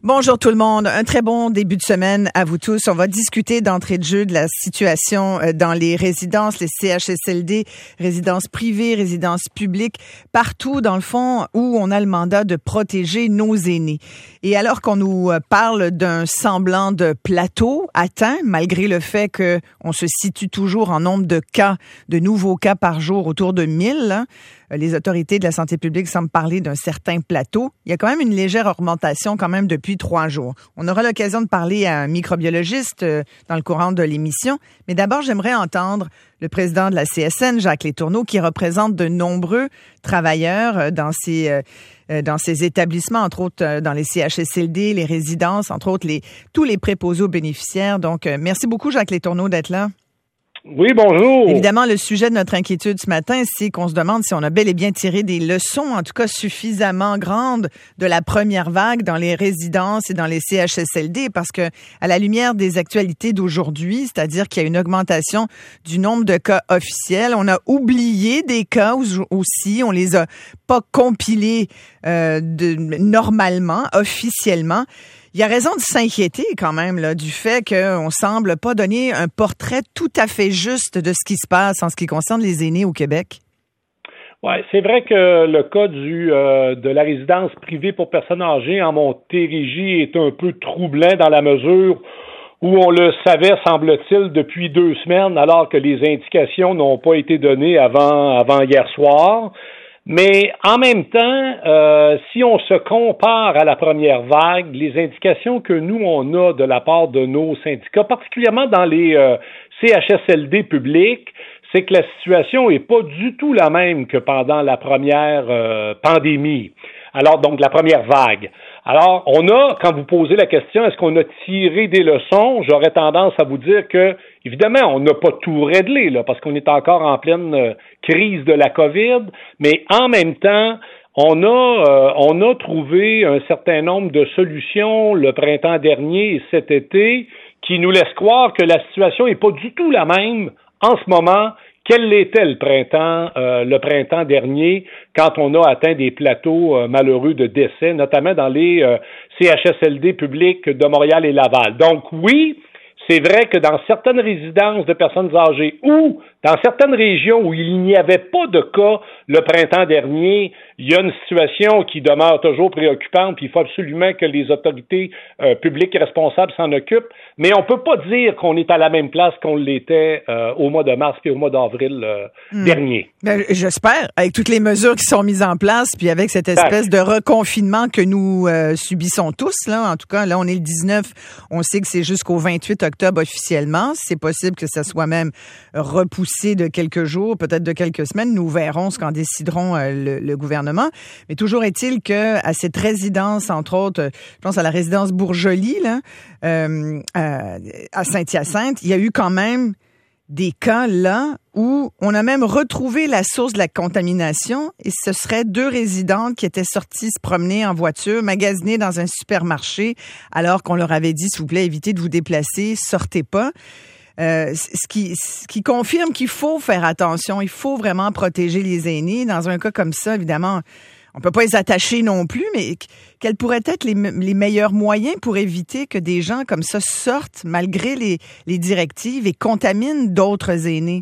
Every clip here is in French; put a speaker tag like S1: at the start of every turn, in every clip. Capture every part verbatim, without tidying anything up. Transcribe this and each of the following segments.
S1: Bonjour tout le monde. Un très bon début de semaine à vous tous. On va discuter d'entrée de jeu de la situation dans les résidences, les C H S L D, résidences privées, résidences publiques, partout dans le fond où on a le mandat de protéger nos aînés. Et alors qu'on nous parle d'un semblant de plateau atteint, malgré le fait qu'on se situe toujours en nombre de cas, de nouveaux cas par jour autour de mille, hein, les autorités de la santé publique semblent parler d'un certain plateau. Il y a quand même une légère augmentation quand même depuis trois jours. On aura l'occasion de parler à un microbiologiste euh, dans le courant de l'émission. Mais d'abord, j'aimerais entendre le président de la C S N, Jacques Letourneau, qui représente de nombreux travailleurs euh, dans ces, euh, dans ces établissements, entre autres euh, dans les C H S L D, les résidences, entre autres les, tous les préposés aux bénéficiaires. Donc, euh, merci beaucoup, Jacques Letourneau, d'être là.
S2: Oui, bonjour.
S1: Évidemment, le sujet de notre inquiétude ce matin, c'est qu'on se demande si on a bel et bien tiré des leçons, en tout cas suffisamment grandes, de la première vague dans les résidences et dans les C H S L D, parce que à la lumière des actualités d'aujourd'hui, c'est-à-dire qu'il y a une augmentation du nombre de cas officiels, on a oublié des cas aussi, on les a pas compilés euh, de, normalement, officiellement. Il y a raison de s'inquiéter quand même là, du fait qu'on semble pas donner un portrait tout à fait juste de ce qui se passe en ce qui concerne les aînés au Québec.
S2: Oui, c'est vrai que le cas du euh, de la résidence privée pour personnes âgées en Montérégie est un peu troublant dans la mesure où on le savait, semble-t-il, depuis deux semaines, alors que les indications n'ont pas été données avant, avant hier soir. Mais en même temps, euh, si on se compare à la première vague, les indications que nous, on a de la part de nos syndicats, particulièrement dans les euh, C H S L D publics, c'est que la situation est pas du tout la même que pendant la première euh, pandémie. Alors, donc, la première vague. Alors, on a, quand vous posez la question, est-ce qu'on a tiré des leçons? J'aurais tendance à vous dire que, évidemment, on n'a pas tout réglé, là, parce qu'on est encore en pleine euh, crise de la COVID, mais en même temps, on a, euh, on a trouvé un certain nombre de solutions le printemps dernier et cet été qui nous laissent croire que la situation n'est pas du tout la même en ce moment qu'elle l'était le printemps, euh, le printemps dernier, quand on a atteint des plateaux euh, malheureux de décès, notamment dans les euh, C H S L D publics de Montréal et Laval. Donc oui, c'est vrai que dans certaines résidences de personnes âgées ou dans certaines régions où il n'y avait pas de cas le printemps dernier, il y a une situation qui demeure toujours préoccupante, puis il faut absolument que les autorités euh, publiques responsables s'en occupent, mais on peut pas dire qu'on est à la même place qu'on l'était euh, au mois de mars puis au mois d'avril euh, mmh. dernier.
S1: Ben, j'espère, avec toutes les mesures qui sont mises en place, puis avec cette espèce de reconfinement que nous euh, subissons tous, là, en tout cas, là, on est le dix-neuf, on sait que c'est jusqu'au vingt-huit octobre officiellement, c'est possible que ça soit même repoussé de quelques jours, peut-être de quelques semaines, nous verrons ce qu'en décideront euh, le, le gouvernement. Mais toujours est-il que à cette résidence, entre autres, je pense à la résidence Bourjoli, là, euh, à, à Saint-Hyacinthe, il y a eu quand même des cas là où on a même retrouvé la source de la contamination et ce serait deux résidentes qui étaient sorties se promener en voiture, magasiner dans un supermarché alors qu'on leur avait dit, s'il vous plaît, évitez de vous déplacer, sortez pas. Euh, ce qui, ce qui confirme qu'il faut faire attention, il faut vraiment protéger les aînés. Dans un cas comme ça, évidemment, on peut pas les attacher non plus, mais quels pourraient être les, les meilleurs moyens pour éviter que des gens comme ça sortent malgré les, les directives et contaminent d'autres aînés?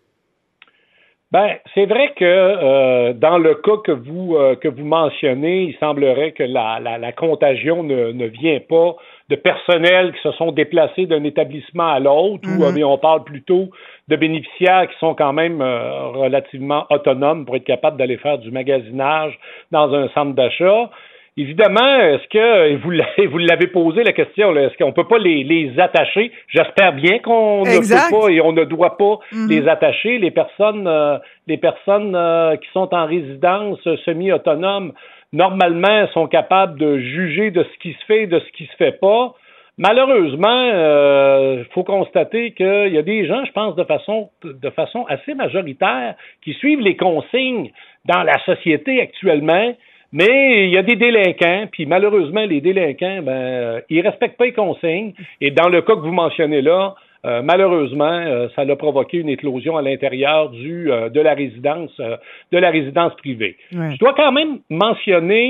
S2: Ben, c'est vrai que euh, dans le cas que vous euh, que vous mentionnez, il semblerait que la, la, la contagion ne, ne vient pas de personnels qui se sont déplacés d'un établissement à l'autre, mm-hmm. ou on parle plutôt de bénéficiaires qui sont quand même euh, relativement autonomes pour être capables d'aller faire du magasinage dans un centre d'achat. Évidemment, est-ce que, et vous l'avez, vous l'avez posé la question, là, est-ce qu'on peut pas les, les attacher? J'espère bien qu'on
S1: exact.
S2: ne peut pas et on ne doit pas
S1: mm-hmm.
S2: les attacher. Les personnes, euh, les personnes euh, qui sont en résidence semi-autonome, normalement, sont capables de juger de ce qui se fait et de ce qui se fait pas. Malheureusement, il euh, faut constater qu'il y a des gens, je pense, de façon, de façon assez majoritaire, qui suivent les consignes dans la société actuellement. Mais il y a des délinquants, puis malheureusement, les délinquants, ben, euh, ils respectent pas les consignes. Et dans le cas que vous mentionnez là, euh, malheureusement, euh, ça a provoqué une éclosion à l'intérieur du euh, de la résidence, euh, de la résidence privée.
S1: Ouais.
S2: Je dois quand même mentionner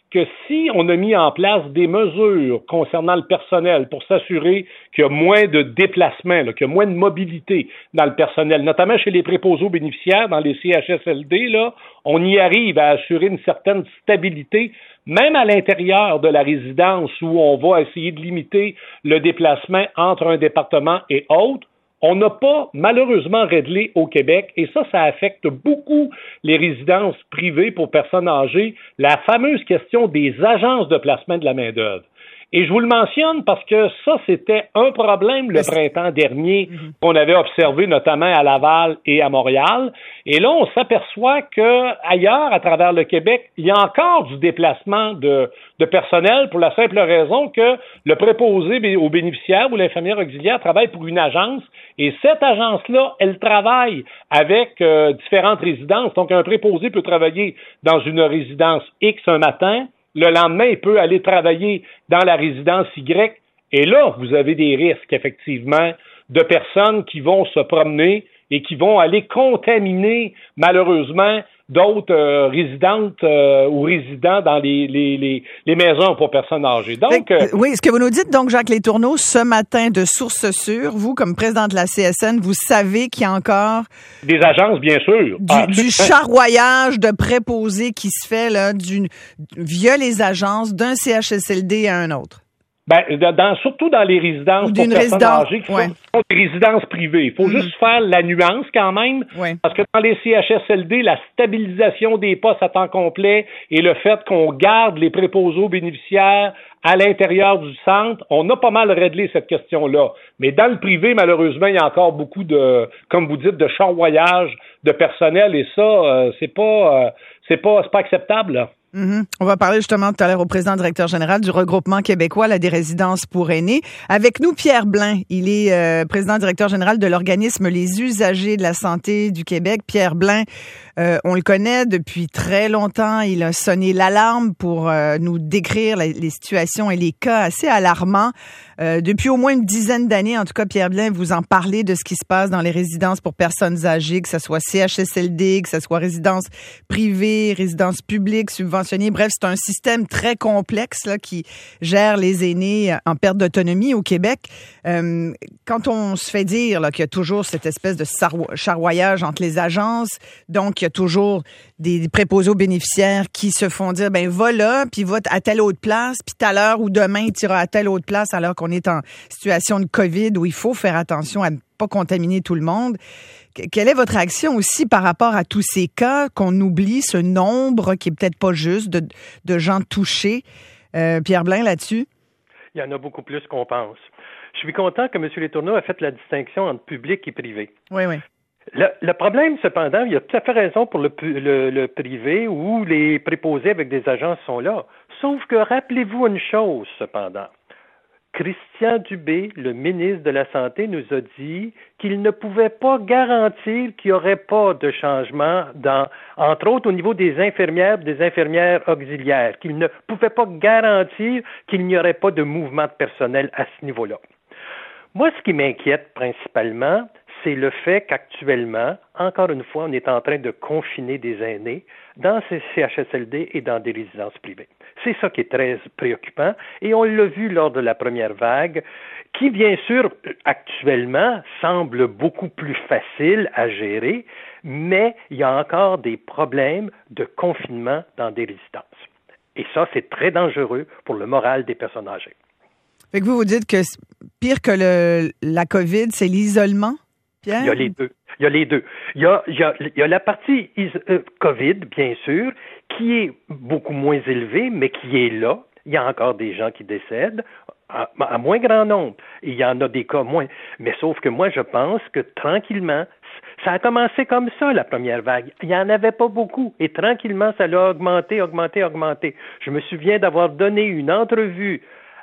S2: que si on a mis en place des mesures concernant le personnel pour s'assurer qu'il y a moins de déplacements, là, qu'il y a moins de mobilité dans le personnel, notamment chez les préposés aux bénéficiaires, dans les C H S L D, là, on y arrive à assurer une certaine stabilité, même à l'intérieur de la résidence où on va essayer de limiter le déplacement entre un département et autre. On n'a pas, malheureusement, réglé au Québec, et ça, ça affecte beaucoup les résidences privées pour personnes âgées, la fameuse question des agences de placement de la main-d'œuvre. Et je vous le mentionne parce que ça, c'était un problème le printemps dernier mm-hmm. qu'on avait observé notamment à Laval et à Montréal. Et là, on s'aperçoit que ailleurs, à travers le Québec, il y a encore du déplacement de, de personnel pour la simple raison que le préposé aux bénéficiaires ou l'infirmière auxiliaire travaille pour une agence et cette agence-là, elle travaille avec euh, différentes résidences. Donc, un préposé peut travailler dans une résidence X un matin. Le lendemain, il peut aller travailler dans la résidence Y. Et là, vous avez des risques, effectivement, de personnes qui vont se promener et qui vont aller contaminer, malheureusement, d'autres euh, résidentes euh, ou résidents dans les, les, les, les maisons pour personnes âgées. Donc,
S1: euh, oui, ce que vous nous dites, donc, Jacques Letourneau, ce matin, de source sûre, vous, comme président de la C S N, vous savez qu'il y a encore...
S2: Des agences, bien sûr.
S1: Du, ah, du charroyage de préposés qui se fait là, du, via les agences d'un C H S L D à un autre.
S2: Ben, dans, surtout dans les résidences pour personnes âgées qui ouais. sont, sont des résidences privées. Il faut mmh. juste faire la nuance quand même, ouais. parce que dans les C H S L D, la stabilisation des postes à temps complet et le fait qu'on garde les préposés aux bénéficiaires à l'intérieur du centre, on a pas mal réglé cette question-là. Mais dans le privé, malheureusement, il y a encore beaucoup de, comme vous dites, de charroyage de personnel et ça, euh, c'est pas, euh, c'est pas, c'est pas acceptable, là.
S1: Mm-hmm. On va parler justement tout à l'heure au président directeur général du regroupement québécois là, des résidences pour aînés. Avec nous, Pierre Blain. Il est euh, président directeur général de l'organisme Les Usagers de la Santé du Québec. Pierre Blain, euh, on le connaît depuis très longtemps. Il a sonné l'alarme pour euh, nous décrire les, les situations et les cas assez alarmants. Euh, depuis au moins une dizaine d'années, en tout cas, Pierre Blain, vous en parlez de ce qui se passe dans les résidences pour personnes âgées, que ce soit C H S L D, que ce soit résidences privées, résidences publiques, subventionnées. Bref, c'est un système très complexe là, qui gère les aînés en perte d'autonomie au Québec. Euh, quand on se fait dire là, qu'il y a toujours cette espèce de charroyage entre les agences, donc il y a toujours des préposés aux bénéficiaires qui se font dire, ben va là, puis va à telle autre place, puis tout à l'heure ou demain, tu iras à telle autre place, alors qu'on est en situation de COVID où il faut faire attention à ne pas contaminer tout le monde. Quelle est votre action aussi par rapport à tous ces cas qu'on oublie, ce nombre qui est peut-être pas juste de, de gens touchés? Euh, Pierre Blain, là-dessus?
S3: Il y en a beaucoup plus qu'on pense. Je suis content que M. Letourneau a fait la distinction entre public et privé.
S1: Oui, oui.
S3: Le, le problème, cependant, il a tout à fait raison pour le, le, le privé où les préposés avec des agences sont là. Sauf que rappelez-vous une chose, cependant. Christian Dubé, le ministre de la Santé, nous a dit qu'il ne pouvait pas garantir qu'il n'y aurait pas de changement, dans, entre autres au niveau des infirmières et des infirmières auxiliaires, qu'il ne pouvait pas garantir qu'il n'y aurait pas de mouvement de personnel à ce niveau-là. Moi, ce qui m'inquiète principalement, c'est le fait qu'actuellement, encore une fois, on est en train de confiner des aînés dans ces C H S L D et dans des résidences privées. C'est ça qui est très préoccupant et on l'a vu lors de la première vague qui, bien sûr, actuellement, semble beaucoup plus facile à gérer, mais il y a encore des problèmes de confinement dans des résidences. Et ça, c'est très dangereux pour le moral des personnes âgées.
S1: Fait que vous, vous dites que pire que le, la COVID, c'est l'isolement? Pierre?
S3: Il y a les deux. Il y a les deux. Il y a, il y a, il y a la partie is- euh, COVID, bien sûr, qui est beaucoup moins élevée, mais qui est là. Il y a encore des gens qui décèdent, à, à moins grand nombre. Il y en a des cas moins. Mais sauf que moi, je pense que tranquillement, ça a commencé comme ça, la première vague. Il n'y en avait pas beaucoup. Et tranquillement, ça l'a augmenté, augmenté, augmenté. Je me souviens d'avoir donné une entrevue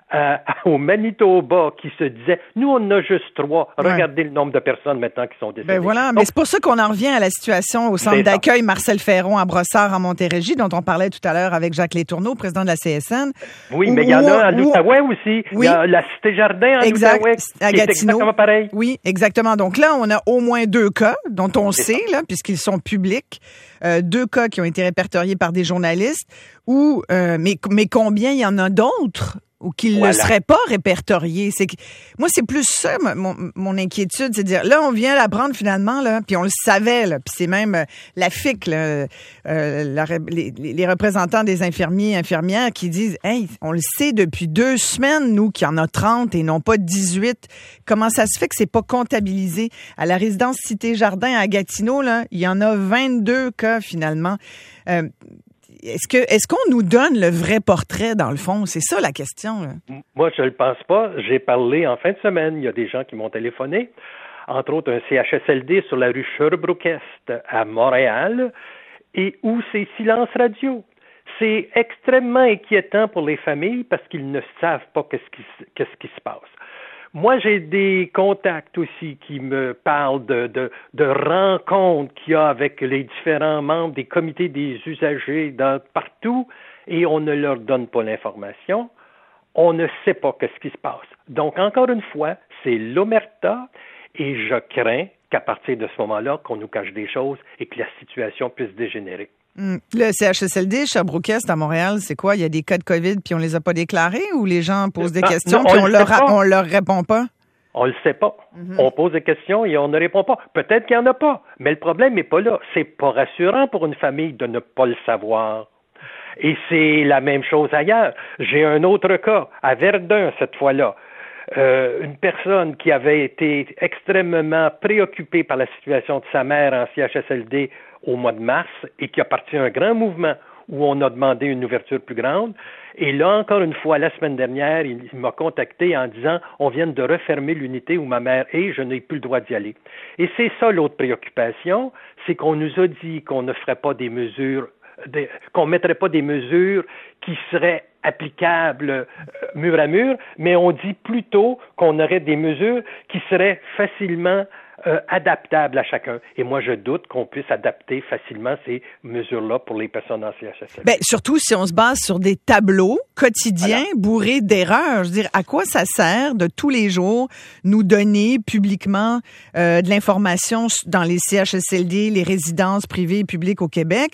S3: à, au Manitoba qui se disait, nous, on en a juste trois. Regardez ouais. le nombre de personnes maintenant qui sont décédées.
S1: Ben voilà, donc, mais c'est pour ça qu'on en revient à la situation au centre d'accueil Marcel Ferron à Brossard, en Montérégie, dont on parlait tout à l'heure avec Jacques Létourneau, président de la C S N.
S3: Oui, où, mais il y en a en Outaouais aussi. Oui. Il y a la Cité-Jardin en
S1: exact,
S3: Outaouais,
S1: à Gatineau.
S3: C'est exactement pareil.
S1: Oui, exactement. Donc là, on a au moins deux cas dont on c'est sait, là, puisqu'ils sont publics. Euh, deux cas qui ont été répertoriés par des journalistes. Ou, euh, mais, mais combien il y en a d'autres? Ou qu'ils voilà. ne seraient pas répertoriés. C'est que, moi, c'est plus ça, mon, mon inquiétude, c'est de dire, là, on vient l'apprendre finalement, là, puis on le savait, là, puis c'est même euh, la F I C, là, euh, la, les, les représentants des infirmiers et infirmières qui disent, hey, on le sait depuis deux semaines, nous, qu'il y en a trente et non pas dix-huit. Comment ça se fait que c'est pas comptabilisé? À la résidence Cité-Jardin à Gatineau, là, il y en a vingt-deux cas finalement. Euh, Est-ce que est-ce qu'on nous donne le vrai portrait, dans le fond? C'est ça la question. Là.
S3: Moi, je ne le pense pas. J'ai parlé en fin de semaine. Il y a des gens qui m'ont téléphoné, entre autres un C H S L D sur la rue Sherbrooke-Est à Montréal, et où c'est silence radio. C'est extrêmement inquiétant pour les familles parce qu'ils ne savent pas qu'est-ce qui, qu'est-ce qui se passe. Moi, j'ai des contacts aussi qui me parlent de, de, de rencontres qu'il y a avec les différents membres des comités des usagers dans, partout, et on ne leur donne pas l'information. On ne sait pas qu'est-ce qui se passe. Donc, encore une fois, c'est l'omerta, et je crains qu'à partir de ce moment-là, qu'on nous cache des choses et que la situation puisse dégénérer.
S1: Mmh. Le C H S L D, Sherbrooke-Est à Montréal, c'est quoi? Il y a des cas de COVID puis on les a pas déclarés ou les gens posent des non, questions non, puis on, on leur, on leur répond pas?
S3: On le sait pas. Mm-hmm. On pose des questions et on ne répond pas. Peut-être qu'il y en a pas, mais le problème n'est pas là. C'est pas rassurant pour une famille de ne pas le savoir. Et c'est la même chose ailleurs. J'ai un autre cas, à Verdun cette fois-là. Euh, une personne qui avait été extrêmement préoccupée par la situation de sa mère en C H S L D au mois de mars et qui a parti un grand mouvement où on a demandé une ouverture plus grande. Et là, encore une fois, la semaine dernière, il, il m'a contacté en disant « On vient de refermer l'unité où ma mère est, je n'ai plus le droit d'y aller. » Et c'est ça l'autre préoccupation, c'est qu'on nous a dit qu'on ne ferait pas des mesures, des, qu'on ne mettrait pas des mesures qui seraient applicables euh, mur à mur, mais on dit plutôt qu'on aurait des mesures qui seraient facilement Euh, adaptable à chacun. Et moi, je doute qu'on puisse adapter facilement ces mesures-là pour les personnes en C H S L D.
S1: Ben, surtout si on se base sur des tableaux quotidiens voilà. bourrés d'erreurs. Je veux dire, à quoi ça sert de tous les jours nous donner publiquement euh, de l'information dans les C H S L D, les résidences privées et publiques au Québec,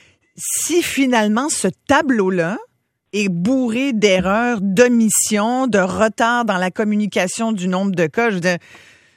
S1: si finalement ce tableau-là est bourré d'erreurs, d'omissions, de retard dans la communication du nombre de cas? Je veux dire,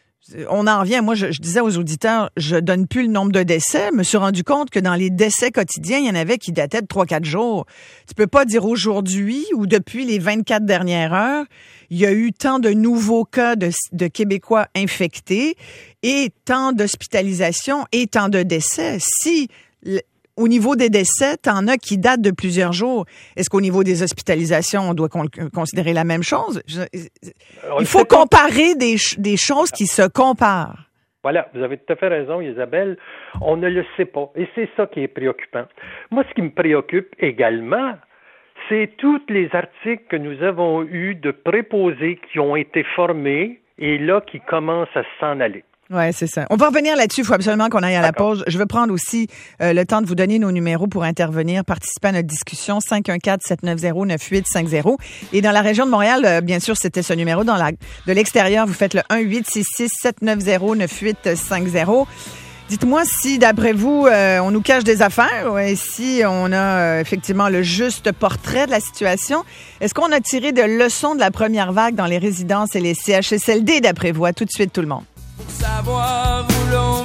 S1: on en revient. Moi, je, je disais aux auditeurs, je donne plus le nombre de décès. Je me suis rendu compte que dans les décès quotidiens, il y en avait qui dataient de trois quatre jours. Tu peux pas dire aujourd'hui ou depuis les vingt-quatre dernières heures, il y a eu tant de nouveaux cas de, de Québécois infectés et tant d'hospitalisations et tant de décès. Si le, au niveau des décès, t'en as qui datent de plusieurs jours. Est-ce qu'au niveau des hospitalisations, on doit con- considérer la même chose? Je, il faut comparer des, des choses qui se comparent.
S3: Voilà, vous avez tout à fait raison, Isabelle. On ne le sait pas. Et c'est ça qui est préoccupant. Moi, ce qui me préoccupe également, c'est tous les articles que nous avons eus de préposés qui ont été formés et là, qui commencent à s'en aller.
S1: Ouais, c'est ça. On va revenir là-dessus. Il faut absolument qu'on aille à D'accord. la pause. Je veux prendre aussi euh, le temps de vous donner nos numéros pour intervenir, participer à notre discussion. cinq un quatre, sept neuf zéro, neuf huit cinq zéro. Et dans la région de Montréal, euh, bien sûr, c'était ce numéro. Dans la, de l'extérieur, vous faites le un huit six six, sept neuf zéro, neuf huit cinq zéro. Dites-moi si, d'après vous, euh, on nous cache des affaires, ouais, si on a euh, effectivement le juste portrait de la situation. Est-ce qu'on a tiré de leçons de la première vague dans les résidences et les C H S L D, d'après vous? À tout de suite, tout le monde.
S4: Pour savoir où l'on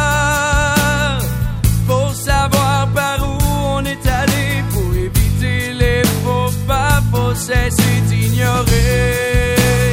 S4: va, pour savoir par où on est allé, pour éviter les faux pas, faut cesser d'ignorer.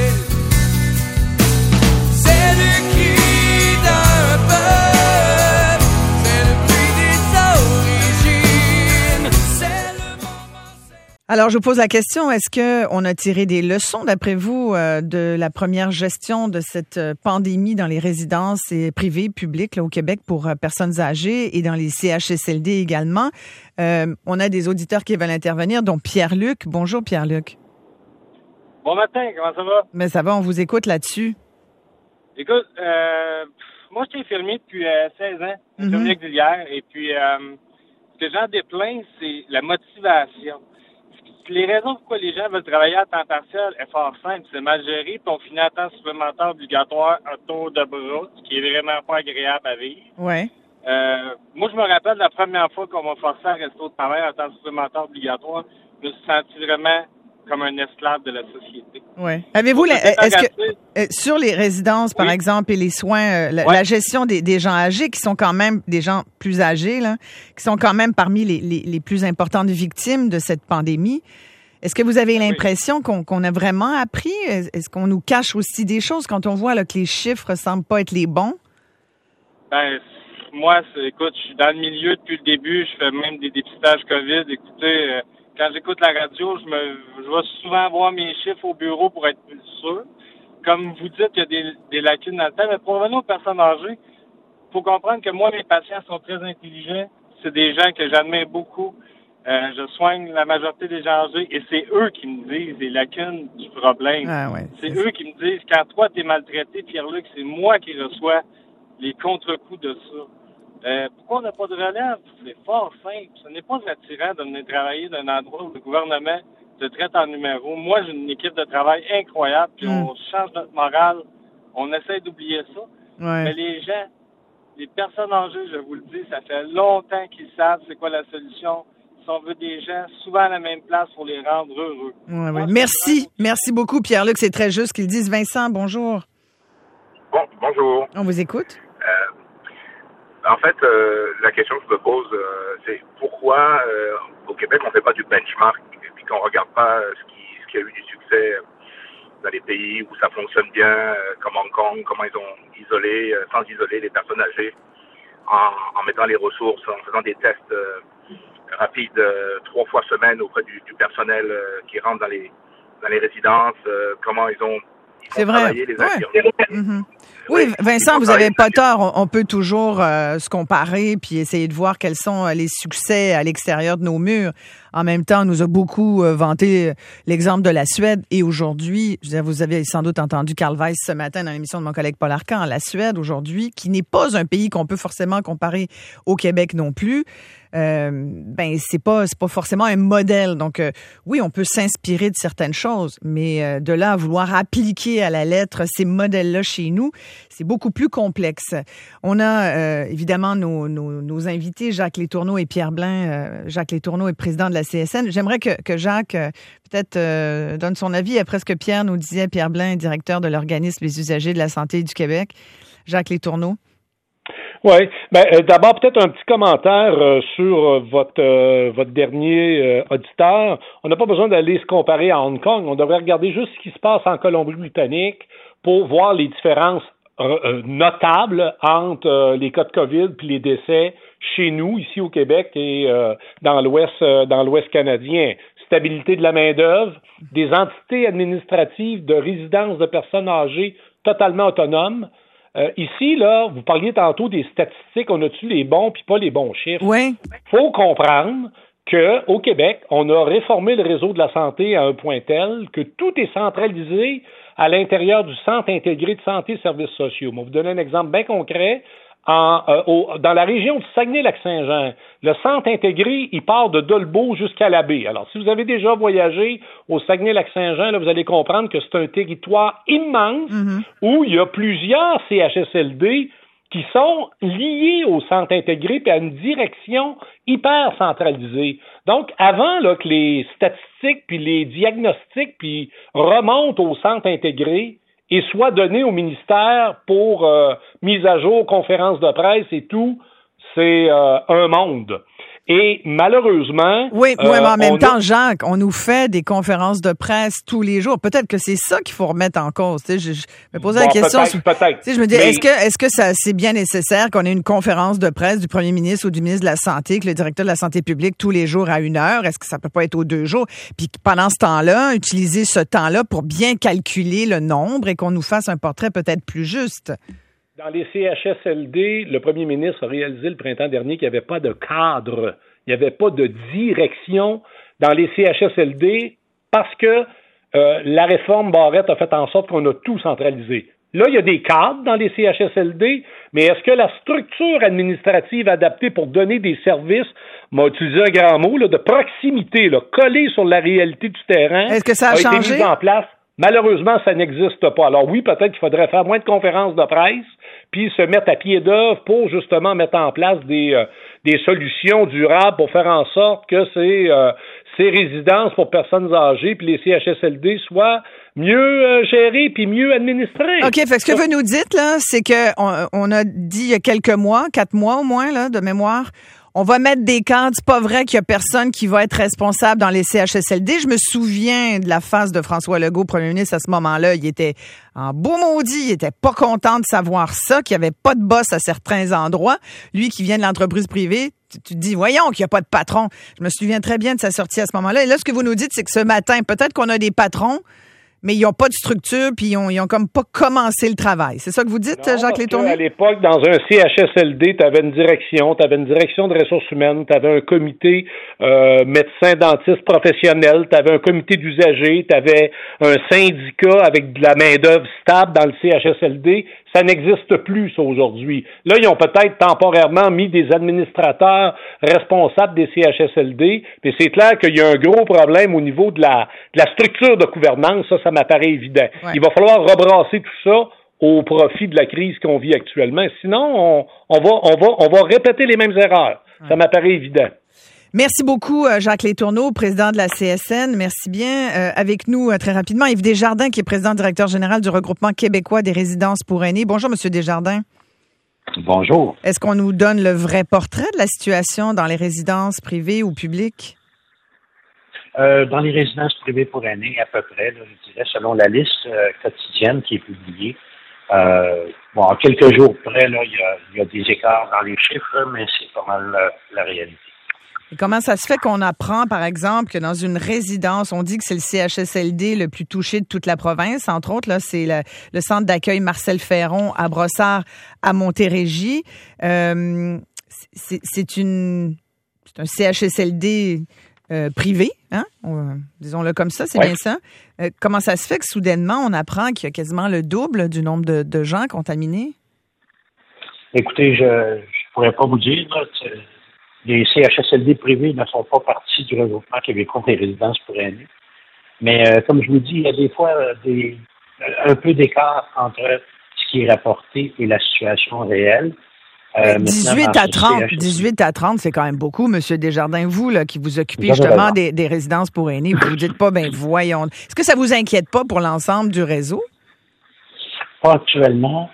S4: C'est le cri d'un peuple, c'est le cri des origines, c'est le moment. C'est...
S1: Alors, je vous pose la question, est-ce qu'on a tiré des leçons, d'après vous, euh, de la première gestion de cette pandémie dans les résidences et privées, publiques là, au Québec pour euh, personnes âgées et dans les C H S L D également? Euh, on a des auditeurs qui veulent intervenir, dont Pierre-Luc. Bonjour, Pierre-Luc.
S5: Bon matin, comment ça va?
S1: Mais ça va, on vous écoute là-dessus.
S5: Écoute, euh, moi, je suis infirmier depuis euh, seize ans, infirmier mm-hmm. auxiliaire, et puis euh, ce que j'en déplains, c'est la motivation. Les raisons pourquoi les gens veulent travailler à temps partiel est fort simple, c'est mal géré, puis on finit à temps supplémentaire obligatoire à tour de bras, ce qui est vraiment pas agréable à vivre.
S1: Ouais.
S5: Euh, moi, je me rappelle la première fois qu'on m'a forcé à rester au travail à temps supplémentaire obligatoire, je me suis senti vraiment comme un esclave de la société.
S1: Oui. Avez-vous, la, est-ce que euh, sur les résidences, par oui. exemple, et les soins, euh, la, ouais. la gestion des, des gens âgés, qui sont quand même des gens plus âgés, là, qui sont quand même parmi les, les, les plus importantes victimes de cette pandémie, est-ce que vous avez l'impression oui. qu'on, qu'on a vraiment appris? Est-ce qu'on nous cache aussi des choses quand on voit là, que les chiffres semblent pas être les bons?
S5: Ben, moi, c'est, écoute, je suis dans le milieu depuis le début, je fais même des dépistages COVID. Écoutez, euh, quand j'écoute la radio, je me, je vais souvent voir mes chiffres au bureau pour être plus sûr. Comme vous dites, il y a des, des lacunes dans le temps, mais pour revenir aux personnes âgées, il faut comprendre que moi, mes patients sont très intelligents. C'est des gens que j'admire beaucoup. Euh, je soigne la majorité des gens âgés et c'est eux qui me disent les lacunes du problème.
S1: Ah ouais,
S5: c'est, c'est eux qui me disent, quand toi, t'es maltraité, Pierre-Luc, c'est moi qui reçois les contre-coups de ça. Euh, pourquoi on n'a pas de relève? C'est fort simple. Ce n'est pas attirant de venir travailler d'un endroit où le gouvernement te traite en numéro. Moi, j'ai une équipe de travail incroyable, puis mm. on change notre morale. On essaie d'oublier ça.
S1: Ouais.
S5: Mais les gens, les personnes âgées, je vous le dis, ça fait longtemps qu'ils savent c'est quoi la solution. Si on veut des gens souvent à la même place pour les rendre heureux.
S1: Ouais, ouais. Merci. Merci beaucoup, Pierre-Luc. C'est très juste qu'ils disent. Vincent, bonjour.
S6: Bon, bonjour.
S1: On vous écoute.
S6: Euh, En fait, euh, la question que je me pose, euh, c'est pourquoi euh, au Québec on ne fait pas du benchmark et puis qu'on ne regarde pas ce qui, ce qui a eu du succès dans les pays où ça fonctionne bien, euh, comme Hong Kong, comment ils ont isolé, euh, sans isoler les personnes âgées, en, en mettant les ressources, en faisant des tests euh, rapides euh, trois fois semaine auprès du, du personnel euh, qui rentre dans les dans les résidences, euh, comment ils ont
S1: C'est vrai.
S6: les
S1: ouais. mm-hmm. Oui, Vincent, vous n'avez pas tort. On, on peut toujours euh, se comparer puis essayer de voir quels sont les succès à l'extérieur de nos murs. En même temps, on nous a beaucoup euh, vanté l'exemple de la Suède. Et aujourd'hui, je veux dire, vous avez sans doute entendu Carl Weiss ce matin dans l'émission de mon collègue Paul Arcand. La Suède, aujourd'hui, qui n'est pas un pays qu'on peut forcément comparer au Québec non plus, euh, ben c'est pas c'est pas forcément un modèle. Donc euh, oui, on peut s'inspirer de certaines choses, mais euh, de là à vouloir appliquer à la lettre ces modèles-là chez nous, c'est beaucoup plus complexe. On a euh, évidemment nos, nos, nos invités, Jacques Letourneau et Pierre Blain. Euh, Jacques Letourneau est président de la C S N. J'aimerais que, que Jacques euh, peut-être euh, donne son avis après ce que Pierre nous disait. Pierre Blain est directeur de l'organisme Les Usagers de la Santé du Québec. Jacques Letourneau.
S2: Oui. Ben, euh, d'abord, peut-être un petit commentaire euh, sur euh, votre euh, votre dernier euh, auditeur. On n'a pas besoin d'aller se comparer à Hong Kong. On devrait regarder juste ce qui se passe en Colombie-Britannique pour voir les différences euh, notables entre euh, les cas de COVID puis les décès chez nous, ici au Québec et euh, dans l'Ouest euh, dans l'Ouest canadien. Stabilité de la main-d'œuvre, des entités administratives de résidence de personnes âgées totalement autonomes. Euh, ici, là, vous parliez tantôt des statistiques, on a-tu les bons puis pas les bons chiffres?
S1: Oui.
S2: Faut comprendre qu'au Québec, on a réformé le réseau de la santé à un point tel que tout est centralisé à l'intérieur du Centre intégré de santé et services sociaux. Je vais vous donner un exemple bien concret. En, euh, au, dans la région du Saguenay-Lac-Saint-Jean, le centre intégré, il part de Dolbeau jusqu'à la baie. Alors, si vous avez déjà voyagé au Saguenay-Lac-Saint-Jean, là, vous allez comprendre que c'est un territoire immense mm-hmm. où il y a plusieurs C H S L D qui sont liés au centre intégré et à une direction hyper centralisée. Donc, avant là, que les statistiques puis les diagnostics puis remontent au centre intégré, et soit donné au ministère pour euh, mise à jour, conférence de presse et tout, c'est euh, un monde. Et malheureusement...
S1: Oui, euh, oui mais en même temps,
S2: a...
S1: Jacques, on nous fait des conférences de presse tous les jours. Peut-être que c'est ça qu'il faut remettre en cause. Tu sais, je, je me posais bon, la question...
S2: Peut-être, peut-être.
S1: Tu sais, je me dis,
S2: mais...
S1: est-ce que est-ce que ça c'est bien nécessaire qu'on ait une conférence de presse du premier ministre ou du ministre de la Santé, que le directeur de la Santé publique, tous les jours à une heure? Est-ce que ça peut pas être aux deux jours? Puis pendant ce temps-là, utiliser ce temps-là pour bien calculer le nombre et qu'on nous fasse un portrait peut-être plus juste.
S2: Dans les C H S L D, le premier ministre a réalisé le printemps dernier qu'il n'y avait pas de cadre. Il n'y avait pas de direction dans les C H S L D parce que euh, la réforme Barrette a fait en sorte qu'on a tout centralisé. Là, il y a des cadres dans les C H S L D, mais est-ce que la structure administrative adaptée pour donner des services, m'a utilisé un grand mot, là, de proximité, là, collée sur la réalité du terrain,
S1: est-ce que ça a,
S2: a
S1: changé?
S2: été mise en place? Malheureusement, ça n'existe pas. Alors oui, peut-être qu'il faudrait faire moins de conférences de presse, puis se mettre à pied d'œuvre pour justement mettre en place des, euh, des solutions durables pour faire en sorte que ces, euh, ces résidences pour personnes âgées puis les C H S L D soient mieux euh, gérées puis mieux administrées.
S1: OK, fait que ce que vous nous dites, là, c'est que on, on a dit il y a quelques mois, quatre mois au moins, là, de mémoire, on va mettre des cadres. C'est pas vrai qu'il y a personne qui va être responsable dans les C H S L D. Je me souviens de la face de François Legault, premier ministre, à ce moment-là. Il était en beau maudit. Il était pas content de savoir ça, qu'il n'y avait pas de boss à certains endroits. Lui qui vient de l'entreprise privée, tu, tu te dis, voyons qu'il n'y a pas de patron. Je me souviens très bien de sa sortie à ce moment-là. Et là, ce que vous nous dites, c'est que ce matin, peut-être qu'on a des patrons, mais ils n'ont pas de structure, puis ils ont, ils ont comme pas commencé le travail. C'est ça que vous dites, non, Jacques Létourneau?
S2: À l'époque, dans un C H S L D, tu avais une direction, tu avais une direction de ressources humaines, tu avais un comité euh, médecin-dentiste professionnel, tu avais un comité d'usagers, tu avais un syndicat avec de la main-d'œuvre stable dans le C H S L D. Ça n'existe plus, ça, aujourd'hui. Là, ils ont peut-être temporairement mis des administrateurs responsables des C H S L D, mais c'est clair qu'il y a un gros problème au niveau de la, de la structure de gouvernance. Ça, ça m'apparaît évident. Ouais. Il va falloir rebrasser tout ça au profit de la crise qu'on vit actuellement. Sinon, on, on va, on va, on va répéter les mêmes erreurs. Ouais. Ça m'apparaît évident.
S1: Merci beaucoup, Jacques Létourneau, président de la C S N. Merci bien. Euh, avec nous, euh, très rapidement, Yves Desjardins, qui est président directeur général du regroupement québécois des résidences pour aînés. Bonjour, Monsieur Desjardins.
S7: Bonjour.
S1: Est-ce qu'on nous donne le vrai portrait de la situation dans les résidences privées ou publiques?
S7: Euh, dans les résidences privées pour aînés, à peu près, là, je dirais, selon la liste euh, quotidienne qui est publiée. Euh, bon, en quelques jours près, là, il y a, il y a des écarts dans les chiffres, mais c'est pas mal la, la réalité.
S1: Et comment ça se fait qu'on apprend, par exemple, que dans une résidence, on dit que c'est le C H S L D le plus touché de toute la province, entre autres, là, c'est le, le centre d'accueil Marcel Ferron à Brossard, à Montérégie. Euh, c'est, c'est une, c'est un C H S L D euh, privé, hein? On, disons-le comme ça, c'est ouais. bien ça. Euh, comment ça se fait que soudainement, on apprend qu'il y a quasiment le double du nombre de, de gens contaminés?
S7: Écoutez, je ne pourrais pas vous dire, là, les C H S L D privés ne font pas partie du regroupement québécois des résidences pour aînés. Mais euh, comme je vous dis, il y a des fois euh, des, euh, un peu d'écart entre ce qui est rapporté et la situation réelle.
S1: Euh, dix-huit à trente, dix-huit à trente, c'est quand même beaucoup, M. Desjardins. Vous, là, qui vous occupez justement des, des résidences pour aînés, vous vous dites pas, ben voyons. Est-ce que ça vous inquiète pas pour l'ensemble du réseau?
S7: Pas actuellement.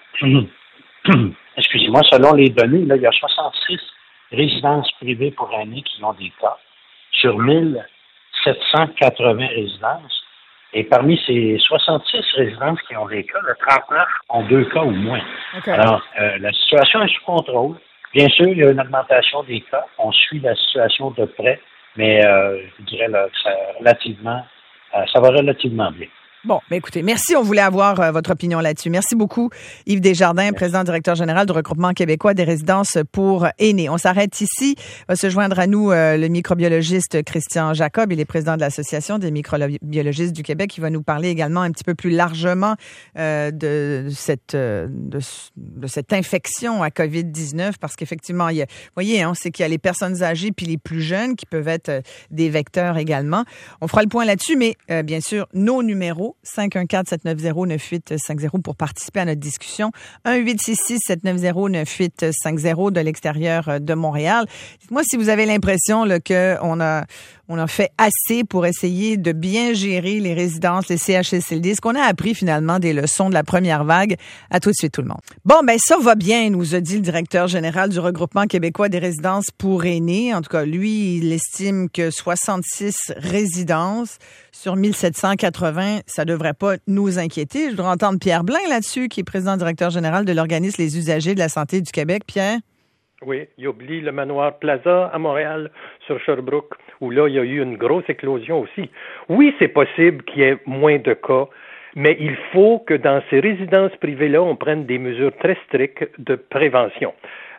S7: Excusez-moi, selon les données, là, il y a soixante-six résidences privées pour aînés qui ont des cas sur mille sept cent quatre-vingts résidences. Et parmi ces soixante-six résidences qui ont des cas, le trente-neuf ont deux cas ou moins. Okay. Alors, euh, la situation est sous contrôle. Bien sûr, il y a une augmentation des cas. On suit la situation de près, mais euh, je dirais là, que ça, relativement, euh, ça va relativement bien.
S1: Bon, ben écoutez, merci. On voulait avoir euh, votre opinion là-dessus. Merci beaucoup, Yves Desjardins, merci. Président directeur général du regroupement québécois des résidences pour aînés. On s'arrête ici. Va se joindre à nous euh, le microbiologiste Christian Jacob. Il est président de l'Association des microbiologistes du Québec. Il va nous parler également un petit peu plus largement euh, de, cette, euh, de, de cette infection à covid dix-neuf parce qu'effectivement, il y a, vous voyez, on sait qu'il y a les personnes âgées puis les plus jeunes qui peuvent être des vecteurs également. On fera le point là-dessus, mais euh, bien sûr, nos numéros cinq un quatre, sept neuf zéro, neuf huit cinq zéro pour participer à notre discussion. un huit six six, sept neuf zéro, neuf huit cinq zéro de l'extérieur de Montréal. Dites-moi si vous avez l'impression là, qu'on a, on a fait assez pour essayer de bien gérer les résidences, les C H S L D. Est-ce qu'on a appris finalement des leçons de la première vague? À tout de suite tout le monde. Bon, ben ça va bien, nous a dit le directeur général du regroupement québécois des résidences pour aînés. En tout cas, lui, il estime que soixante-six résidences sur mille sept cent quatre-vingts, ça ne devrait pas nous inquiéter. Je voudrais entendre Pierre Blain là-dessus, qui est président directeur général de l'organisme Les Usagers de la Santé du Québec. Pierre?
S3: Oui, il oublie le manoir Plaza à Montréal, sur Sherbrooke, où là, il y a eu une grosse éclosion aussi. Oui, c'est possible qu'il y ait moins de cas, mais il faut que dans ces résidences privées-là, on prenne des mesures très strictes de prévention.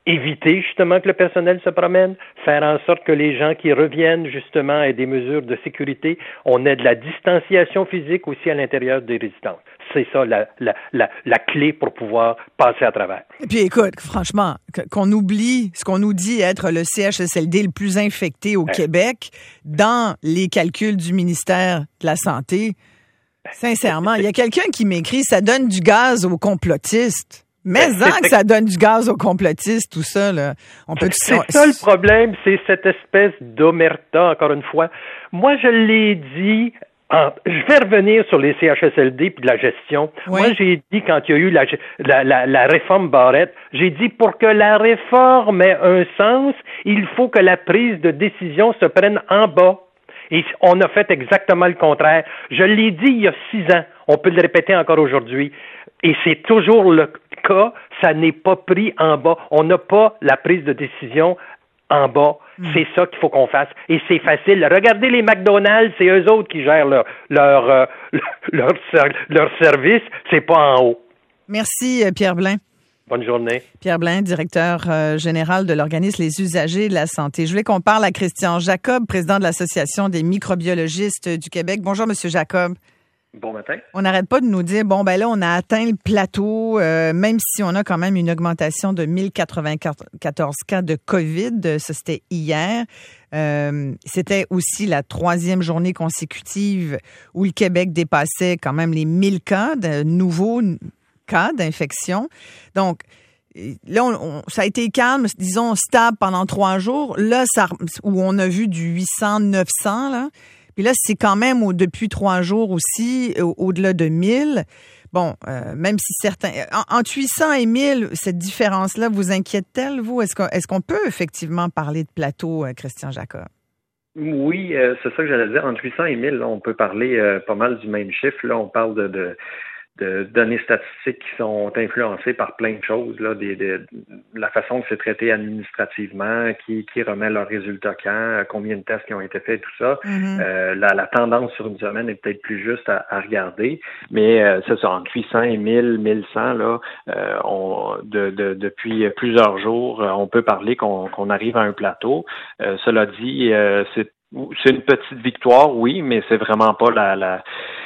S3: éviter justement que le personnel se promène, faire en sorte que les gens qui reviennent justement aient des mesures de sécurité. On ait de la distanciation physique aussi à l'intérieur des résidences. C'est ça la, la, la, la clé pour pouvoir passer à travers.
S1: Et puis écoute, franchement, qu'on oublie ce qu'on nous dit être le C H S L D le plus infecté au ouais. Québec, dans les calculs du ministère de la Santé, sincèrement, il y a quelqu'un qui m'écrit « ça donne du gaz aux complotistes ». Mais en que ça donne du gaz aux complotistes, tout ça, là. On peut
S3: c'est tout... ça le problème, c'est cette espèce d'omerta, encore une fois. Moi, je l'ai dit, en... je vais revenir sur les C H S L D puis de la gestion. Oui. Moi, j'ai dit, quand il y a eu la, la, la, la réforme Barrette, j'ai dit, pour que la réforme ait un sens, il faut que la prise de décision se prenne en bas. Et on a fait exactement le contraire. Je l'ai dit il y a six ans. On peut le répéter encore aujourd'hui. Et c'est toujours le cas. Ça n'est pas pris en bas. On n'a pas la prise de décision en bas. Mmh. C'est ça qu'il faut qu'on fasse. Et c'est facile. Regardez les McDonald's, c'est eux autres qui gèrent leur, leur, euh, leur, leur service. C'est pas en haut.
S1: Merci, Pierre Blain.
S3: Bonne journée.
S1: Pierre Blain, directeur euh, général de l'organisme Les Usagers de la Santé. Je voulais qu'on parle à Christian Jacob, président de l'Association des microbiologistes du Québec. Bonjour, Monsieur Jacob.
S8: Bon matin.
S1: On n'arrête pas de nous dire, bon, ben là, on a atteint le plateau, euh, même si on a quand même une augmentation de mille quatre-vingt-quatorze cas de COVID. Ça, c'était hier. Euh, c'était aussi la troisième journée consécutive où le Québec dépassait quand même les mille cas de nouveaux cas d'infection. Donc, là, on, on, ça a été calme, disons, stable pendant trois jours. Là, ça, où on a vu du huit cents, neuf cents, là. Puis là, c'est quand même au, depuis trois jours aussi, au, au-delà de mille. Bon, euh, même si certains... En, entre huit cents et mille, cette différence-là vous inquiète-t-elle, vous? Est-ce, qu'on, est-ce qu'on peut effectivement parler de plateau, euh, Christian Jacob?
S8: Oui, euh, c'est ça que j'allais dire. Entre huit cents et mille, là, on peut parler euh, pas mal du même chiffre. Là, on parle de... de... de données statistiques qui sont influencées par plein de choses, là, des, des, la façon que c'est traité administrativement, qui, qui remet leurs résultats quand, combien de tests qui ont été faits, tout ça. Mm-hmm. Euh, la, la tendance sur une semaine est peut-être plus juste à, à regarder, mais euh, c'est ça, entre huit cents et mille, mille cent, là, euh, on, de, de, depuis plusieurs jours, on peut parler qu'on, qu'on arrive à un plateau. Euh, cela dit, euh, c'est, c'est une petite victoire, oui, mais c'est vraiment pas la... la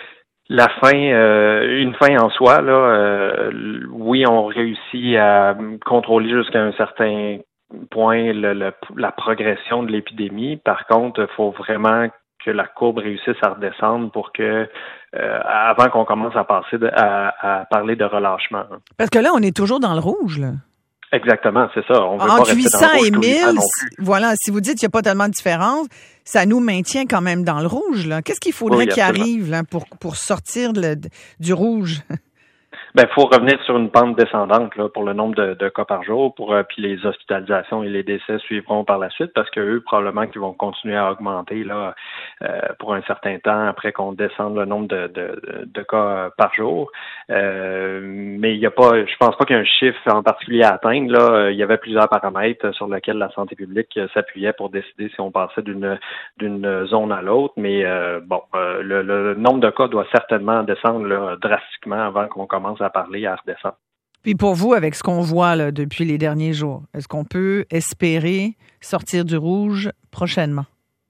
S8: La fin, euh, une fin en soi, là, euh, oui, on réussit à contrôler jusqu'à un certain point le, le, la progression de l'épidémie. Par contre, il faut vraiment que la courbe réussisse à redescendre pour que, euh, avant qu'on commence à passer de, à, à parler de relâchement.
S1: Parce que là, on est toujours dans le rouge, là.
S8: Exactement, c'est ça. On veut
S1: Entre
S8: pas
S1: huit cents
S8: et
S1: mille, voilà, si vous dites qu'il n'y a pas tellement de différence, ça nous maintient quand même dans le rouge, là. Qu'est-ce qu'il faudrait oui, qu'il arrive, là, pour, pour sortir de le, du rouge?
S8: Ben, il faut revenir sur une pente descendante là pour le nombre de, de cas par jour, pour euh, puis les hospitalisations et les décès suivront par la suite parce que eux probablement qu'ils vont continuer à augmenter là euh, pour un certain temps après qu'on descende le nombre de, de, de cas par jour. Euh, mais il y a pas, je pense pas qu'il y ait un chiffre en particulier à atteindre là. Il y avait plusieurs paramètres sur lesquels la santé publique s'appuyait pour décider si on passait d'une d'une zone à l'autre. Mais euh, bon, euh, le, le nombre de cas doit certainement descendre là, drastiquement avant qu'on commence à parler à redescendre.
S1: Puis pour vous, avec ce qu'on voit là, depuis les derniers jours, est-ce qu'on peut espérer sortir du rouge prochainement?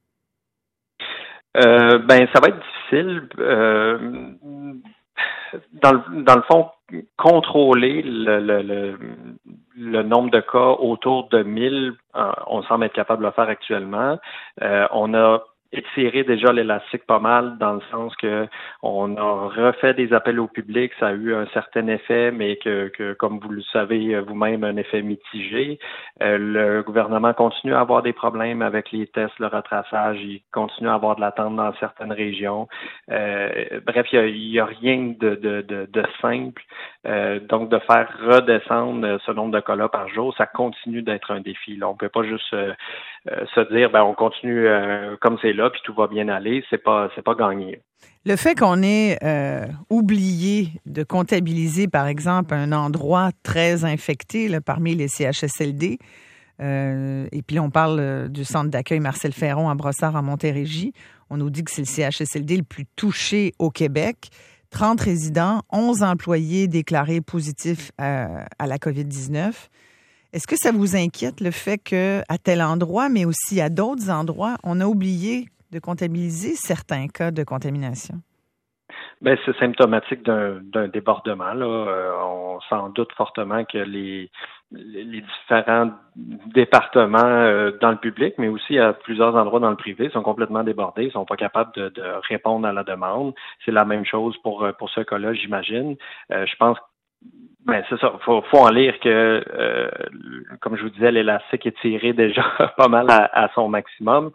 S8: Euh, ben, ça va être difficile. Euh, dans, le, dans le fond, contrôler le, le, le, le nombre de cas autour de mille, euh, on semble être capable de le faire actuellement. Euh, on a étirer déjà l'élastique pas mal dans le sens que on a refait des appels au public, ça a eu un certain effet, mais que, que comme vous le savez vous-même, un effet mitigé. Euh, le gouvernement continue à avoir des problèmes avec les tests, le retraçage, il continue à avoir de l'attente dans certaines régions. Euh, bref, il y a, il y a rien de, de, de, de simple. Euh, donc, de faire redescendre ce nombre de cas-là par jour, ça continue d'être un défi. Là, on peut pas juste euh, euh, se dire, ben on continue euh, comme c'est là, puis tout va bien aller. C'est pas, c'est pas gagné.
S1: Le fait qu'on ait euh, oublié de comptabiliser, par exemple, un endroit très infecté là, parmi les C H S L D, euh, et puis là, on parle euh, du centre d'accueil Marcel Ferron à Brossard, en Montérégie. On nous dit que c'est le C H S L D le plus touché au Québec. trente résidents, onze employés déclarés positifs à, à la covid dix-neuf. Est-ce que ça vous inquiète le fait qu'à tel endroit, mais aussi à d'autres endroits, on a oublié de comptabiliser certains cas de contamination?
S3: Ben, c'est symptomatique d'un, d'un débordement, là. Euh, on s'en doute fortement que les, les différents départements euh, dans le public, mais aussi à plusieurs endroits dans le privé, sont complètement débordés, ils sont pas capables de, de répondre à la demande. C'est la même chose pour pour ce cas-là, j'imagine. Euh, je pense que Ben c'est ça, faut faut en lire que euh, comme je vous disais, l'élastique est tiré déjà pas mal à, à son maximum.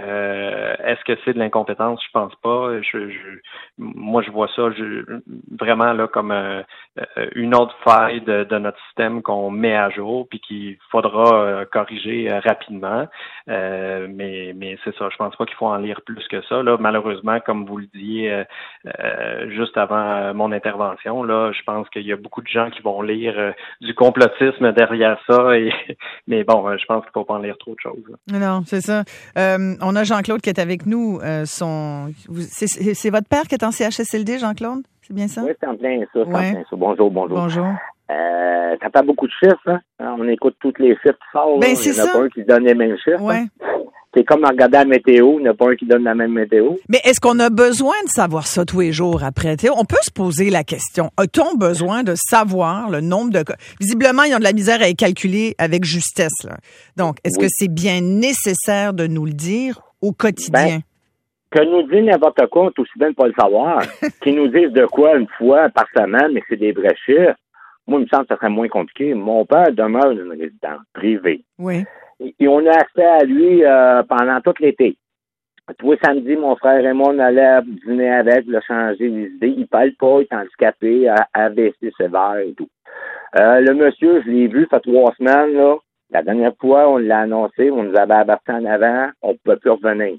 S3: Euh, est-ce que c'est de l'incompétence? Je pense pas. Je, je moi je vois ça je, vraiment là comme euh, une autre faille de, de notre système qu'on met à jour puis qu'il faudra euh, corriger euh, rapidement. Euh, mais mais c'est ça, je pense pas qu'il faut en lire plus que ça. Là, malheureusement, comme vous le disiez euh, euh, juste avant mon intervention, là, je pense qu'il y a beaucoup de gens qui vont lire euh, du complotisme derrière ça. Et, mais bon, euh, je pense qu'il ne faut pas en lire trop de choses. Là.
S1: Non, c'est ça. Euh, on a Jean-Claude qui est avec nous. Euh, son, vous, c'est, c'est votre père qui est en C H S L D, Jean-Claude? C'est bien ça?
S9: Oui, c'est en plein ça. C'est
S1: ouais.
S9: en plein ça. Bonjour, bonjour.
S1: Bonjour.
S9: Euh, ça fait beaucoup de chiffres. Hein? On écoute tous les chiffres qui sortent.
S1: Ben,
S9: là.
S1: c'est
S9: Il n'y en a
S1: ça.
S9: pas un qui donne les mêmes chiffres.
S1: Ouais.
S9: Hein? C'est comme en regardant la météo, il n'y en a pas un qui donne la même météo.
S1: Mais est-ce qu'on a besoin de savoir ça tous les jours après? T'sais, on peut se poser la question. A-t-on besoin de savoir le nombre de cas? Visiblement, ils ont de la misère à les calculer avec justesse. Là. Donc, est-ce
S9: oui.
S1: que c'est bien nécessaire de nous le dire au quotidien?
S9: Ben, que nous disent n'importe quoi, on est aussi bien de ne pas le savoir. Qu'ils nous disent de quoi une fois par semaine, mais c'est des vrais chiffres. Moi, il me semble que ça serait moins compliqué. Mon père demeure une résidence privée.
S1: Oui.
S9: Et on a accès à lui euh, pendant tout l'été. Tous les samedis, mon frère et moi, on allait dîner avec, le changer les idées. Il parle pas, il est handicapé, A V C sévère et tout. Euh, le monsieur, je l'ai vu, ça fait trois semaines, là. La dernière fois, on l'a annoncé, on nous avait averti en avant, on ne pouvait plus revenir.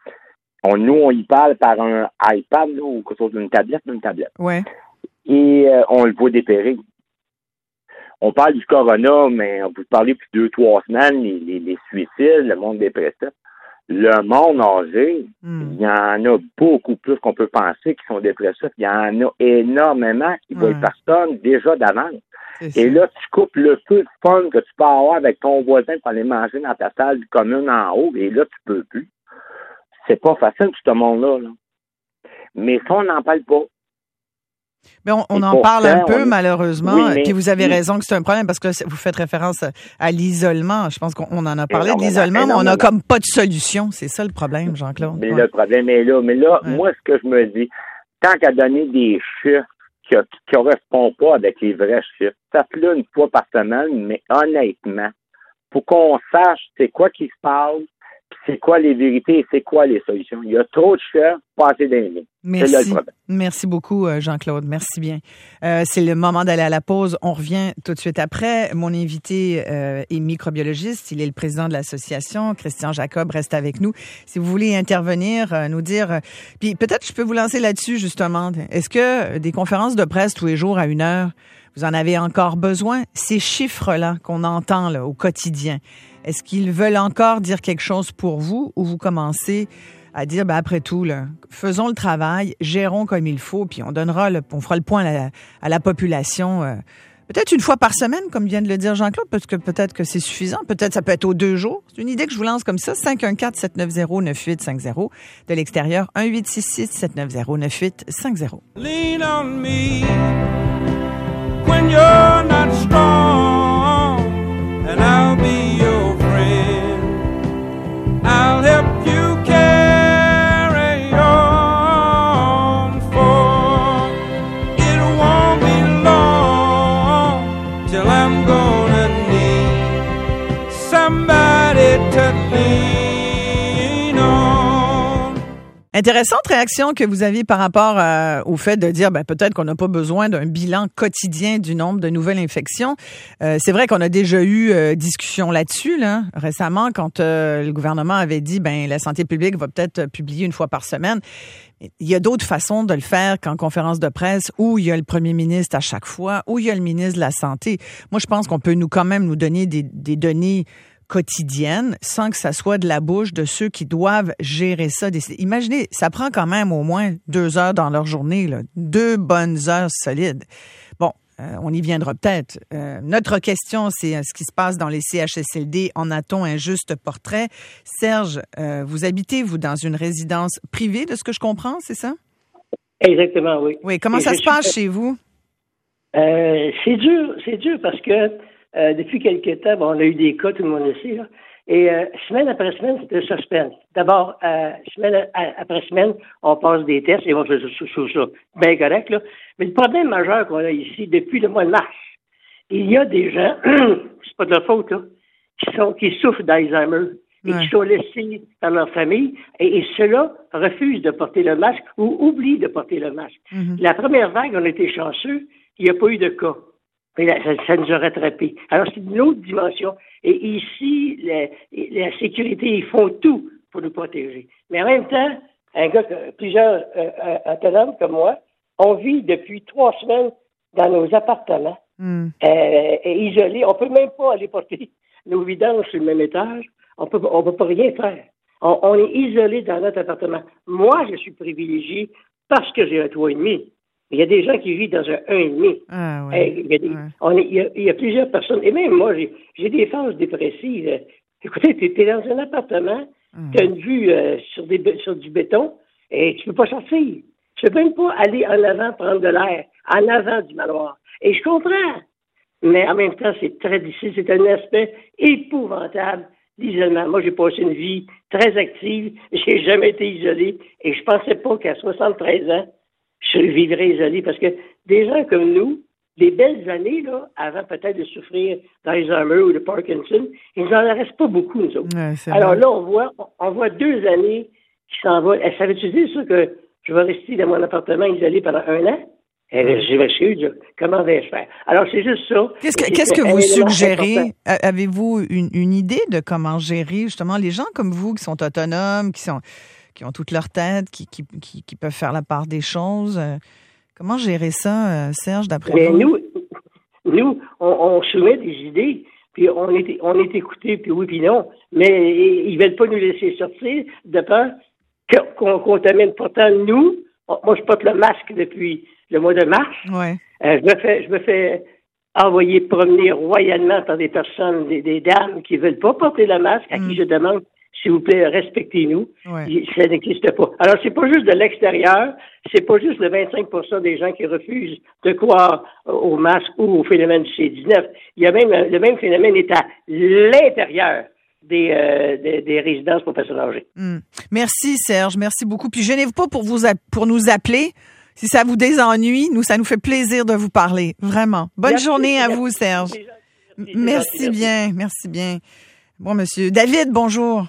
S9: On, nous, on y parle par un iPad, là, ou quelque chose d'une tablette, d'une tablette.
S1: Ouais.
S9: Et euh, on le voit dépérir. On parle du corona, mais on peut parler depuis deux, trois semaines, les, les, les suicides, le monde dépressif. Le monde âgé,
S1: mm.
S9: il y en a beaucoup plus qu'on peut penser qui sont dépressifs. Il y en a énormément qui voient
S1: ouais.
S9: personne déjà d'avance.
S1: C'est
S9: Et
S1: ça.
S9: là, tu coupes le peu de fun que tu peux avoir avec ton voisin pour aller manger dans ta salle commune en haut, et là, tu peux plus. C'est pas facile, tout ce monde-là. Là. Mais ça, on n'en parle pas.
S1: Mais on, on en
S9: pourtant,
S1: parle un peu,
S9: on...
S1: malheureusement.
S9: Oui, mais...
S1: Puis vous avez raison que c'est un problème parce que vous faites référence à, à l'isolement. Je pense qu'on on en a parlé de l'isolement, mais on n'a comme pas de solution. C'est ça le problème, Jean-Claude.
S9: Mais
S1: ouais.
S9: le problème est là. Mais là, ouais. moi, ce que je me dis, tant qu'à donner des chiffres qui ne correspondent pas avec les vrais chiffres, faites-le une fois par semaine, mais honnêtement, pour qu'on sache c'est quoi qui se passe, c'est quoi les vérités et c'est quoi les solutions. Il y a trop de chiffres, pas assez d'invités.
S1: Merci.
S9: C'est là le problème.
S1: Merci beaucoup, Jean-Claude. Merci bien. Euh, c'est le moment d'aller à la pause. On revient tout de suite après. Mon invité euh, est microbiologiste. Il est le président de l'association. Christian Jacob reste avec nous. Si vous voulez intervenir, euh, nous dire... Euh, puis peut-être je peux vous lancer là-dessus, justement. Est-ce que des conférences de presse tous les jours à une heure, vous en avez encore besoin? Ces chiffres-là qu'on entend là, au quotidien, est-ce qu'ils veulent encore dire quelque chose pour vous ou vous commencez à dire, ben après tout, là, faisons le travail, gérons comme il faut, puis on donnera, le, on fera le point à la, à la population, euh, peut-être une fois par semaine, comme vient de le dire Jean-Claude, parce que peut-être que c'est suffisant, peut-être ça peut être aux deux jours. C'est une idée que je vous lance comme ça, cinq un quatre, sept neuf zéro, neuf huit cinq zéro, de l'extérieur, un huit six six, sept neuf zéro, neuf huit cinq zéro.
S4: Lean on me when you're not strong, and I'll be your friend. I'll help you carry on, for it won't be long till I'm gonna need somebody to lean on.
S1: Intéressante réaction que vous aviez par rapport euh, au fait de dire ben, peut-être qu'on n'a pas besoin d'un bilan quotidien du nombre de nouvelles infections. Euh, c'est vrai qu'on a déjà eu euh, discussion là-dessus là, récemment quand euh, le gouvernement avait dit ben la santé publique va peut-être publier une fois par semaine. Il y a d'autres façons de le faire qu'en conférence de presse où il y a le premier ministre à chaque fois, où il y a le ministre de la Santé. Moi, je pense qu'on peut nous quand même nous donner des, des données quotidienne sans que ça soit de la bouche de ceux qui doivent gérer ça. Imaginez, ça prend quand même au moins deux heures dans leur journée, là, deux bonnes heures solides. Bon, Euh, on y viendra peut-être. Euh, notre question, c'est euh, ce qui se passe dans les C H S L D. En a-t-on un juste portrait? Serge, euh, vous habitez, vous, dans une résidence privée, de ce que je comprends, c'est ça?
S10: Exactement, oui.
S1: Oui, comment
S10: Et
S1: ça se
S10: suis...
S1: passe chez vous?
S10: Euh, c'est dur, c'est dur parce que euh, depuis quelque temps, bon, on a eu des cas, tout le monde le sait, là, et euh, semaine après semaine, c'est un suspense. D'abord, euh, semaine après semaine, on passe des tests, et on fait ça, bien correct, là. Mais le problème majeur qu'on a ici, depuis le mois de mars, il y a des gens, c'est pas de leur faute, là, qui sont, qui souffrent d'Alzheimer et ouais. qui sont laissés par leur famille, et, et ceux-là refusent de porter le masque ou oublient de porter le masque. Mm-hmm. La première vague, on a été chanceux, il n'y a pas eu de cas. Mais là, ça, ça nous a rattrapés. Alors, c'est une autre dimension. Et ici, la, la sécurité, ils font tout pour nous protéger. Mais en même temps, un gars, plusieurs euh, autonomes comme moi, on vit depuis trois semaines dans nos appartements, mm. euh, isolés. On peut même pas aller porter nos vidanges sur le même étage. On peut, on peut pas rien faire. On, on est isolés dans notre appartement. Moi, je suis privilégié parce que j'ai un toit et demi. Il y a des gens qui vivent dans un un et demi. Ah, ouais, il, y a des, ouais. on est, il, y a, il y a plusieurs personnes. Et même moi, j'ai, j'ai des phases dépressives. Écoutez, tu es dans un appartement, mm. tu as une vue euh, sur, des, sur du béton et tu peux pas sortir. Tu peux même pas aller en avant prendre de l'air, en avant du manoir. Et je comprends. Mais en même temps, c'est très difficile. C'est un aspect épouvantable, l'isolement. Moi, j'ai passé une vie très active. J'ai jamais été isolé. Et je pensais pas qu'à soixante-treize ans, je vivrais isolé, parce que des gens comme nous, des belles années, là, avant peut-être de souffrir d'Alzheimer ou de Parkinson, ils n'en restent pas beaucoup, nous autres. Ouais, alors vrai. Là, on voit, on voit deux années qui s'en vont. Ça veut-tu dire ça que je vais rester dans mon appartement isolé pendant un an? Eh, je vais chez eux, comment vais-je faire? Alors, c'est juste ça.
S1: Qu'est-ce que, qu'est-ce que vous suggérez? Important. Avez-vous une, une idée de comment gérer, justement, les gens comme vous qui sont autonomes, qui sont... qui ont toute leur tête, qui, qui, qui, qui peuvent faire la part des choses. Euh, comment gérer ça, euh, Serge, d'après
S10: Mais
S1: vous?
S10: Nous, nous on, on soumet des idées, puis on est, on est écoutés, puis oui, puis non, mais ils ne veulent pas nous laisser sortir de peur qu'on contamine. Pourtant, nous, on, moi, je porte le masque depuis le mois de mars.
S1: Ouais.
S10: Euh, je me fais, je me fais envoyer promener royalement par des personnes, des, des dames qui ne veulent pas porter le masque, à mm. qui je demande s'il vous plaît, respectez-nous. Ouais. Ça n'existe pas. Alors, c'est pas juste de l'extérieur, c'est pas juste le vingt-cinq pour cent des gens qui refusent de croire au masque ou au phénomène du C dix-neuf. Il y a même, le même phénomène est à l'intérieur des, euh, des, des résidences pour personnes âgées.
S1: Mmh. Merci, Serge. Merci beaucoup. Puis, gênez-vous pas pour, vous, pour nous appeler. Si ça vous désennuie, nous, ça nous fait plaisir de vous parler. Vraiment. Bonne merci, journée merci, à vous, Serge. Merci, merci, merci, merci bien. Merci bien. Bon, monsieur. David, bonjour.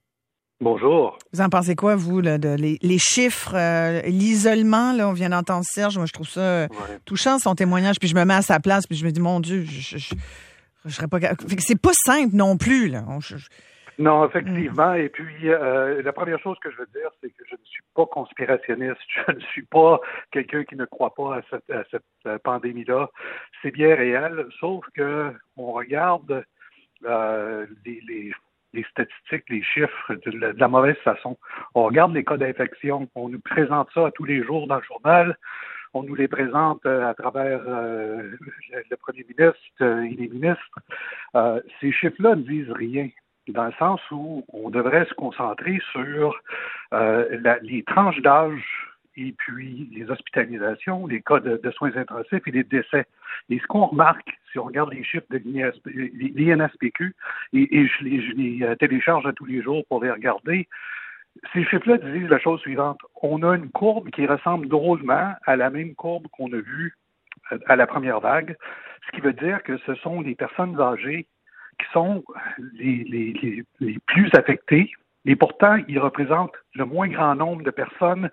S11: Bonjour.
S1: Vous en pensez quoi, vous, là, de les, les chiffres, euh, l'isolement, là, on vient d'entendre Serge, moi je trouve ça euh, ouais. touchant son témoignage, puis je me mets à sa place, puis je me dis, mon Dieu, je, je, je, je serais pas... Fait que c'est pas simple non plus, là. On, je, je...
S11: Non, effectivement, et puis euh, la première chose que je veux dire, c'est que je ne suis pas conspirationniste, je ne suis pas quelqu'un qui ne croit pas à cette, à cette pandémie-là. C'est bien réel, sauf que on regarde euh, les... les les statistiques, les chiffres de la, de la mauvaise façon. On regarde les cas d'infection, on nous présente ça tous les jours dans le journal, on nous les présente euh, à travers euh, le, le premier ministre euh, et les ministres. Euh, ces chiffres-là ne disent rien, dans le sens où on devrait se concentrer sur euh, la, les tranches d'âge et puis les hospitalisations, les cas de, de soins intensifs et les décès. Et ce qu'on remarque, si on regarde les chiffres de l'I N S P Q, et, et je, les, je les télécharge à tous les jours pour les regarder, ces chiffres-là disent la chose suivante. On a une courbe qui ressemble drôlement à la même courbe qu'on a vue à la première vague, ce qui veut dire que ce sont les personnes âgées qui sont les, les, les, les plus affectées, et pourtant, ils représentent le moins grand nombre de personnes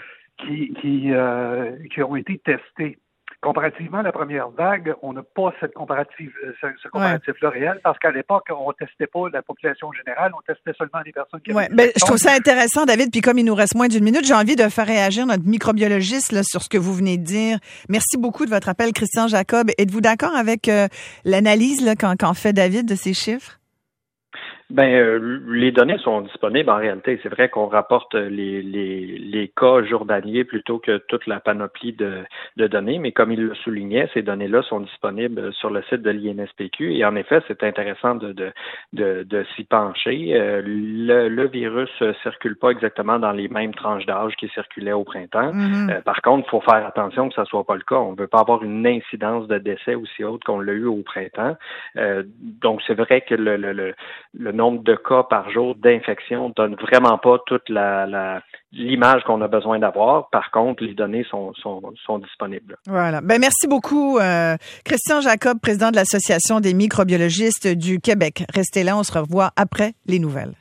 S11: qui, qui, euh, qui ont été testées. Comparativement à la première vague, on n'a pas cette comparative, ce, ce comparatif-là ouais. réel, parce qu'à l'époque, on ne testait pas la population générale, on testait seulement les personnes qui
S1: ouais,
S11: avaient...
S1: Ben, je trouve ça intéressant, David, puis comme il nous reste moins d'une minute, j'ai envie de faire réagir notre microbiologiste là, sur ce que vous venez de dire. Merci beaucoup de votre appel, Christian Jacob. Êtes-vous d'accord avec euh, l'analyse là, qu'en, qu'en fait David de ces chiffres?
S8: Ben, euh, les données sont disponibles en réalité. C'est vrai qu'on rapporte les, les, les cas journaliers plutôt que toute la panoplie de, de données, mais comme il le soulignait, ces données-là sont disponibles sur le site de l'I N S P Q et en effet, c'est intéressant de, de, de, de s'y pencher. Euh, le, le virus ne circule pas exactement dans les mêmes tranches d'âge qui circulaient au printemps. Mm-hmm. Euh, par contre, il faut faire attention que ça soit pas le cas. On ne veut pas avoir une incidence de décès aussi haute qu'on l'a eu au printemps. Euh, donc, c'est vrai que le, le, le, le nombre de cas par jour d'infection donne vraiment pas toute la, la l'image qu'on a besoin d'avoir. Par contre, les données sont, sont, sont disponibles.
S1: Voilà. Ben, merci beaucoup, euh, Christian Jacob, président de l'Association des microbiologistes du Québec. Restez là, on se revoit après les nouvelles.